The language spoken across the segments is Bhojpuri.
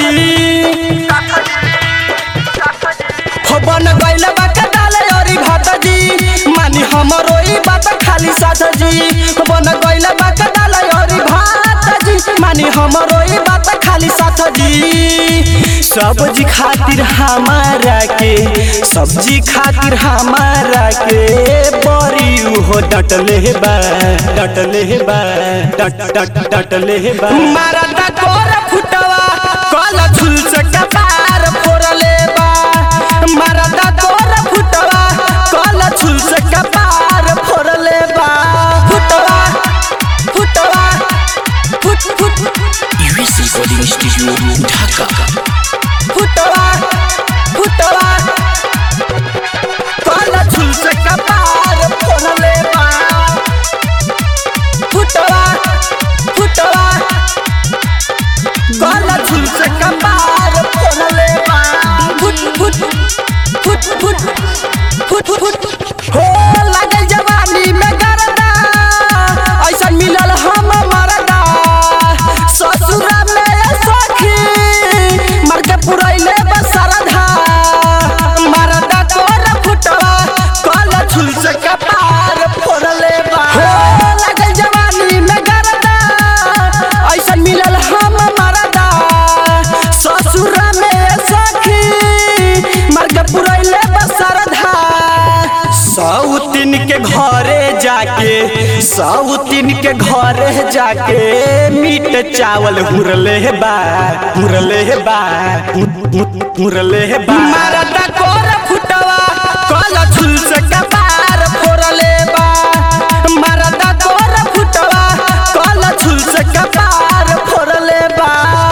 जी हो बन गइल बा के डाले और भात जी मानी हमरो ई बात खाली साथ जी हो बन गइल बा के डाले और भात जी मानी हमरो ई बात खाली साथ जी सब्जी खातिर हमारा के सब्जी खातिर हमारा के बड़ी हो डटले बा डटले बा मारा दा गोर फुटवा कल झुल से कपार फोड़ले बा मारा दा गोर फुटवा कल झुल से कपार फोड़ले बा फुटवा फुटवा फुट फुट UAC Recording Studio Dhaka फुटवा फुटवा कल झुल से कपार फोड़ले बा फुटवा फुटवा कल झुल से कपार फोड़ले बा फुट फुट फुट फुट फुट फुट हो लागल जवानी में गरदा ऐसा मिलल हम मरदा ससुरा में सखी मर के पुरैले बसरधा मरदा तोर फुटवा कल झुल से कपार फोड़ले बा हो लागल जवानी में गरदा ऐसा मिलल हम मरदा ससुरा में सखी मर के पुरैले बसरधा सौतीन के घरे जाके मीट चावल हुरले बा मरदा कोर फुटवा कल झुल से कपार फोड़ले बा मरदा कोर फुटवा कल झुल से कपार फोड़ले बा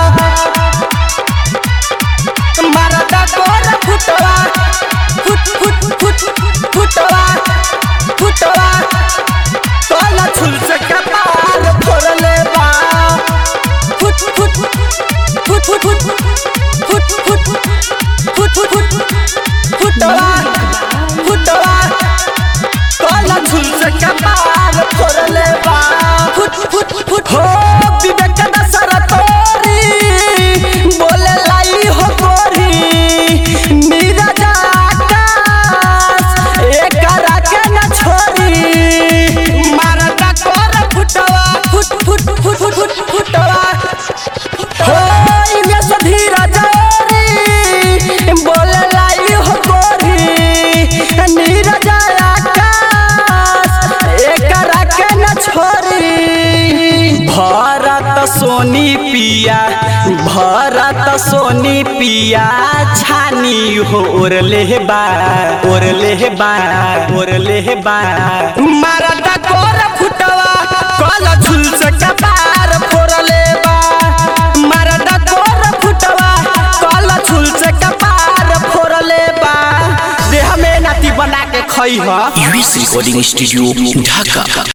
मरदा कोर फुटवा फुट फुट फुट फुटवा फुटवा कल झुल से कपार फोड़ले बा फुट फुट फुट फुट फुट फुट फुट फुट फुटवा फुटवा कल झुल से कपार फोड़ले बा फुट फुट फुट हो विवेक दशरथ तोरी बोले लाई हो गोरी नीरज आकाश एकरा के न छोरी मारदा कोर फुटवा फुट फुट फुट फुट फुटवा हो इमे से धीरज री बोले लाई हो गोरी नीरज आकाश एकरा के न छोरी भरत सोनी पिया छानी हो ओरले बा मरदा कोर फुटवा कल झुल से कपार फोड़ले बा मरदा कोर फुटवा कल झुल से कपार फोड़ले बा देह में नाती बना के खई ह UAC Recording Studio Dhaka